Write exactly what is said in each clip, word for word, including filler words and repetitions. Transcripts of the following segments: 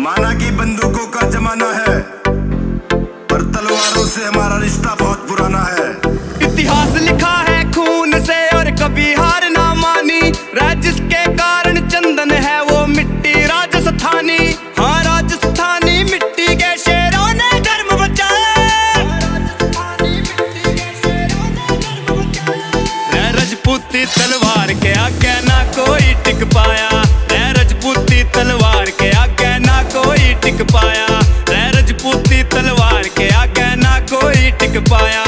माना कि बंदूकों का जमाना है, पर तलवारों से हमारा रिश्ता बहुत पुराना है। इतिहास लिखा है खून से और कभी हार ना मानी, जिसके कारण चंदन है वो मिट्टी राजस्थानी। हाँ, राजस्थानी मिट्टी के शेरों ने धर्म बचाया। रे रजपूती तलवार के आगे ना कोई टिक पाया, रे रजपूती तलवार के आगे ना कोई टिक पाया, रे रजपूती तलवार के आगे ना कोई टिक पाया।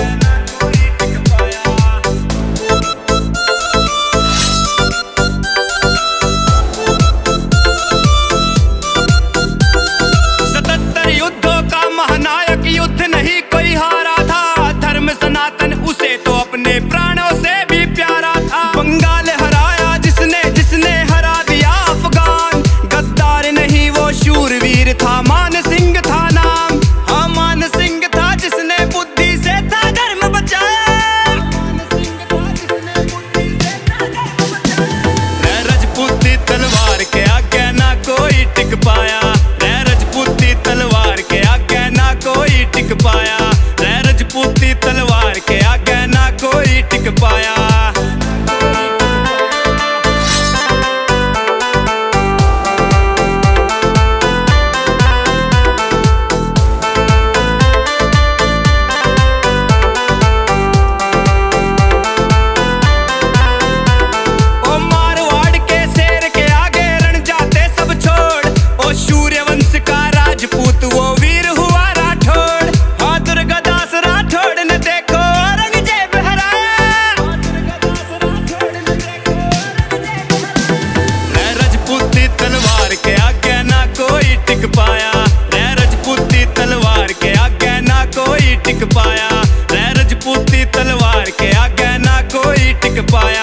युद्ध नहीं कोई हारा था, धर्म सनातन उसे तो अपने प्राणों से भी प्यारा था। बंगाल हराया जिसने, जिसने हरा दिया अफगान। गद्दार नहीं वो शूरवीर था, मान सिंह था नाम। हाँ, मान सिंह था जिसने बुद्धि से था धर्म बचाया। रे रजपूती तलवार के आगे ना कोई टिक पाया, रे रजपूती तलवार के आगे ना कोई टिक पाया, रे रजपूती तलवार के आगे ना कोई टिक पाया। ओ मारवाड़ के शेर के आगे रण जाते सब छोड़, ओ सूर्यवंश का राजपूत वो वीर हुआ राठौड़। हाँ, दुर्गादास राठौड़ ने देखो औरंगजेब हराया। रे रजपूती तलवार के आगे ना कोई टिक पाया, रे रजपूती तलवार के आगे ना कोई टिक पाया, रे रजपूती तलवार के आगे ना कोई टिक पाया।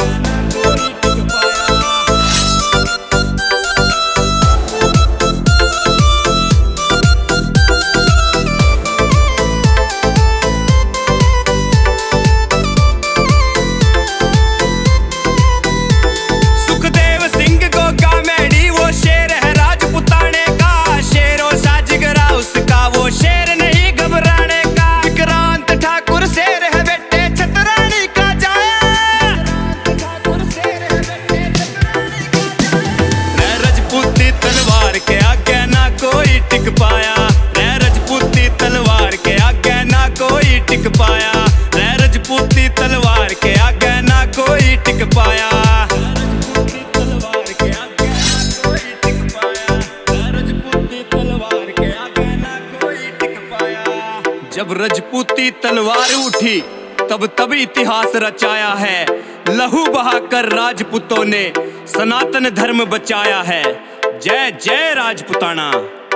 शेर नहीं घबराने का, विक्रांत ठाकुर शेर है बेटे छतरानी का जाया। रे रजपूती तलवार के आगे ना कोई टिक पाया, रे रजपूती तलवार के आगे ना कोई टिक पाया, रे रजपूती तलवार के आगे ना कोई टिक पाया। जब रजपूती तलवार उठी तब तब इतिहास रचाया है, लहू बहाकर राजपूतों ने सनातन धर्म बचाया है। जय जय राजपूताना।